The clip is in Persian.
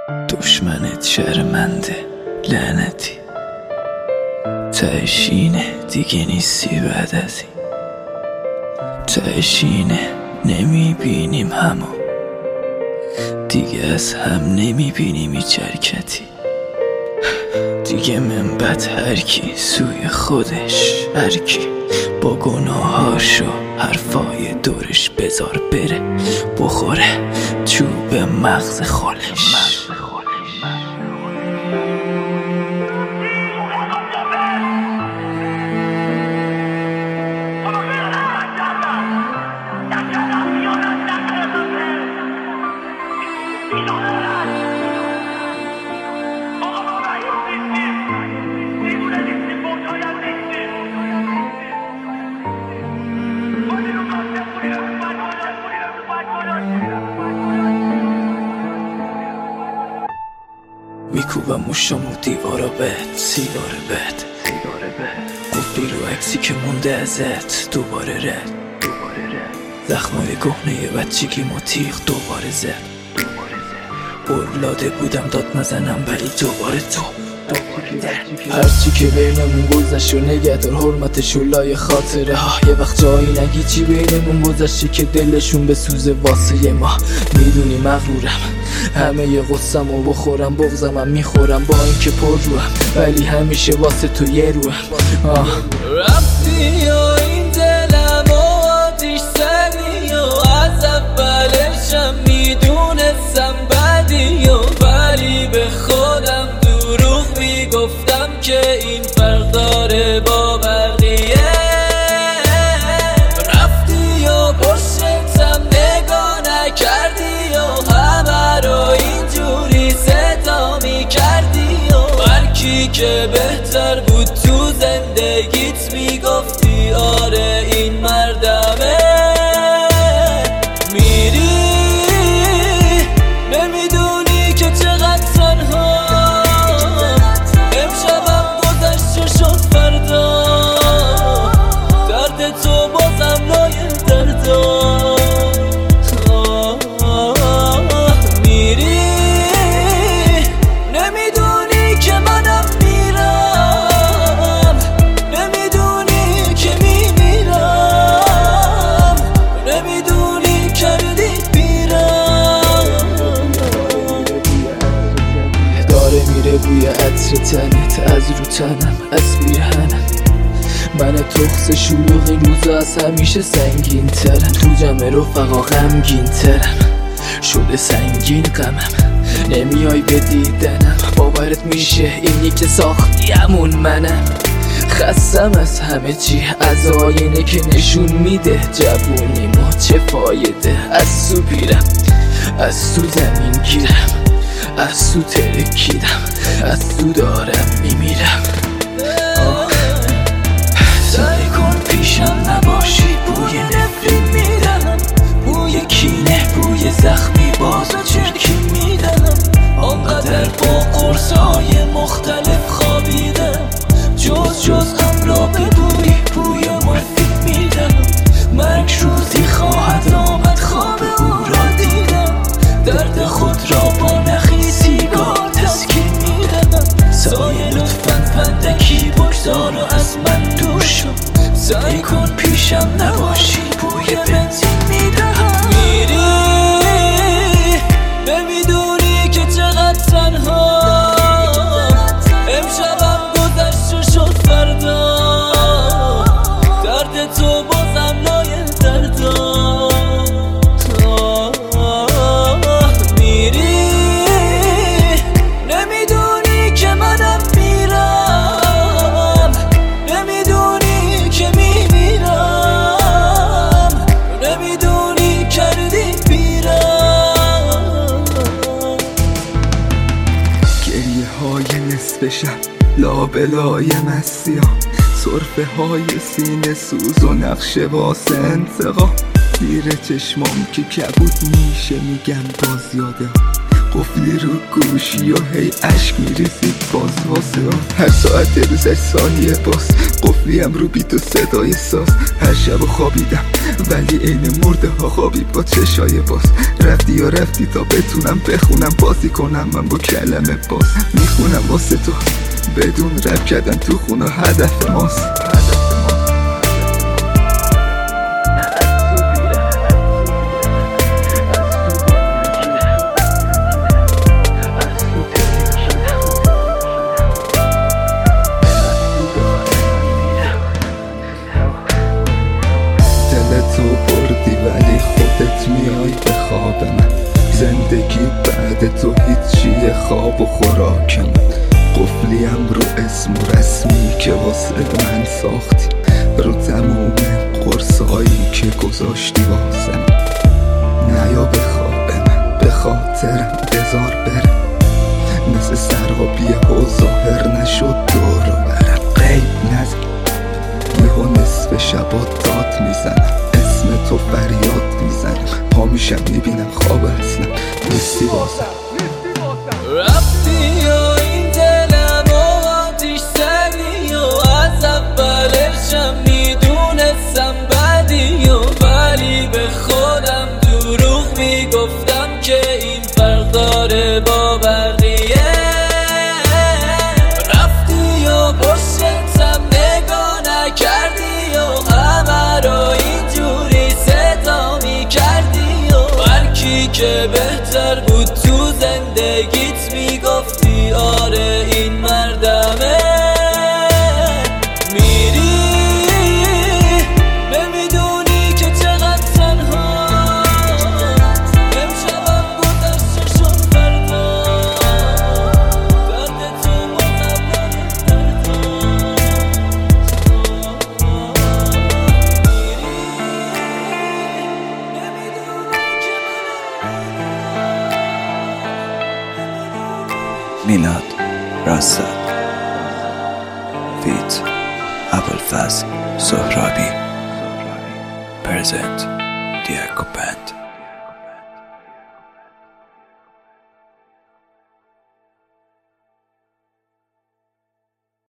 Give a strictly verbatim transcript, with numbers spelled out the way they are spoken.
دشمنت شرمنده لعنتی، تهشینه دیگه نیستی بعد از این، تهشینه نمیبینیم همو دیگه، از هم نمیبینیم هیچ حرکتی دیگه. من بد هرکی سوی خودش، هرکی با گناهاشو حرفای دورش بذار بره بخوره چوب مغز خالش. میکوبم موشامو دیوارا بهت، سیگار بهت گفتی رو عکسی که مونده ازت، دوباره رد زخمای کهنه بچگیمو تیغ دوباره زد. برلاده بودم داد نزنم ولی دوباره تو هرچی که بینمون گذشت و نگهدار حرمتش و لای خاطره ها. یه وقت جایی نگی چی بینمون گذشته که دلشون بسوزه واسه ما. میدونی مغرورم همه ی غصم و بخورم بغزم هم میخورم با این که پر روم، ولی همیشه واسه تو یه روم. رفتی یا این دلم و آتیش زدی و از اولشم میدونستم بدی و ولی به خودم دروغ میگفتم که این فرق داره با بقیه. رفتی یا پشتم نگاه نکردی و همه رو اینجوری صدا میکردی و هرکی که بهتر بود تو زندگیت میگفتی آره این مردمه. میری نمیدونی که چقدر تنها امشبم گذشت شد فردا، درد تو بازم لای دردا. میری نمیدونی که منم میرم، نمیدونی که میمیرم، نمیدونی کردی بیرم. داره میره بوی عطر تنت از رو تنم، از بیهنم من تخص شلوغ این روزا از همیشه سنگین ترم، تو جمع رفقا غمگین ترم شده سنگین غمم. نمیای به دیدنم باورت میشه اینی که ساختیمون منم. خستم از همه چی، از آینه که نشون میده جوونیمو چه فایده. از تو پیرم، از تو زمین گیرم، از تو ترکیدم، از تو دارم میمیرم. سعی کن پیشم نباشی، بوی نفرین میدم، بوی کینه، بوی زخمی بازو چرکی میدم. آنقدر با قرصهای مختلف خوابیدم، جز جز هم را به بوی بوی مورفین میدم. مرگ روزی خواهد آمد خواب او را دیدم، درد خود را با نخی سیگار تسکین میدم. سایه لطفاً فندکی بگذار و از من دور شو، سعی کن پیشم نباشی، بوی بنزین میدم. میری نمیدونی که چقدر تنها امشبم گذشت شد فردا، درد تو بازم لای دردا. میری نمیدونی که منم میرم، نمیدونی که میمیرم، نمیدونی کردی بیرم. گریه های نصف شب لابلای مسیح، صرفه های سینه سوز و نقشه واسه انتقام. زیر چشمام که کبود میشه میگم باز یاده، قفلی رو گوشی و هی عشق میریزی باز واسه هر ساعت روزش ثانیه باز قفلی هم رو بیت و صدای ساز هر شب خوابیدم ولی عین مرده ها خوابی با چشای باز رفتی یا رفتی تا بتونم بخونم بازی کنم من با کلمه باز میخونم واسه تو بدون رپ کردن تو خونه هدف ماست تو بردی ولی خودت میای به خواب من زندگی بعد تو هیچیه خواب و خوراکم قفلیم رو اسم و رسمی که واسه من ساختی رو تموم قرصایی که گذاشتی واسم نیا به خواب من به خاطرم بذار برم مثل سرابیه و ظاهر نشد دور و برم غیب نزن یهو نصف شبا داد میزنم اسم تو فریاد میزنم پا میشم میبینم خواب اصلا نیستی بازم رفتی یا این دلم و آتیش زدی و از اولشم میدونستم بدی و ولی به خودم دروغ میگفتم که این فرق داره با بقیه رفتی یا پشتم نگاه نکردی و همه رو اینجوری صدا میکردی و هرکی که بهتر بود تو زندگیت میگفتی آره این مردمه میری نمیدونی که چقدر تنها امشبم گذشته شد فردا درد تو مطمئن دردا میلاد راسد فیت ابوالفضل سهرابی پرزنت دیاکو بند